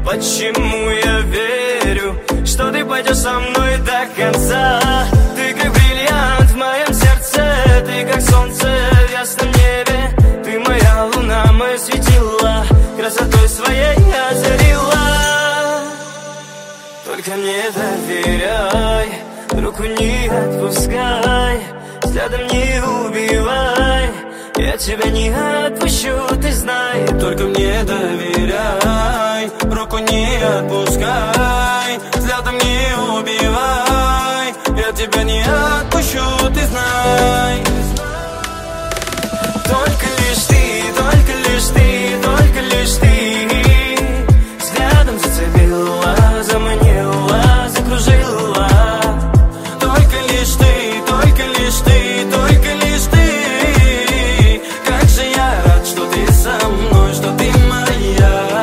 Почему я верю, что ты пойдешь со мной до конца? Ты как бриллиант в моем сердце, ты как солнце в ясном небе. Ты моя луна, мое светило, красотой своей озарила. Только мне доверяй, руку не отпускай, взглядом не убивай. Я тебя не отпущу, ты знай. Только мне доверяй, руку не отпускай, взглядом не убивай. Я тебя не отпущу, ты знай. Только лишь ты, только лишь ты, только лишь ты взглядом зацепила, заманила, закружила. Только лишь ты, только лишь ты, только лишь ты. Как же я рад, что ты со мной, что ты моя.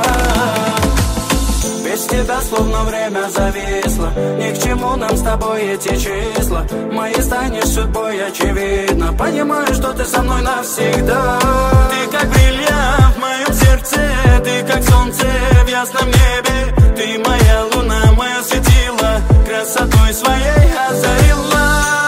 Без тебя словно время зависло, ни к чему нам с тобой эти числа. Моей станешь судьбой, очевидно. Понимаю, что ты со мной навсегда. Ты как бриллиант в моем сердце, ты как солнце в ясном небе. Ты моя луна, мое светило, красотой своей озарила.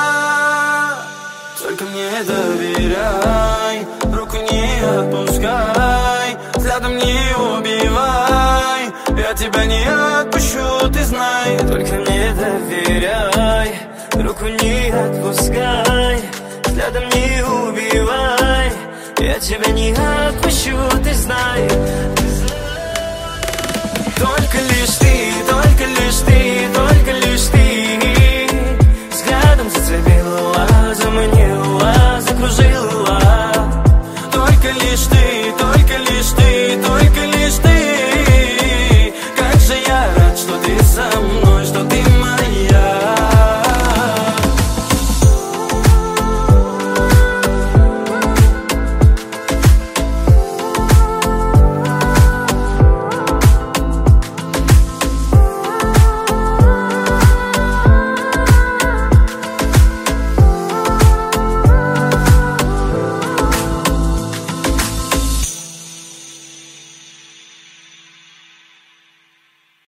Только мне доверяй, руку не отпускай, взглядом не убивай. Я тебя не отпущу, ты знай. Только мне доверяй, руку не отпускай, взглядом не убивай. Я тебя не отпущу, ты знай.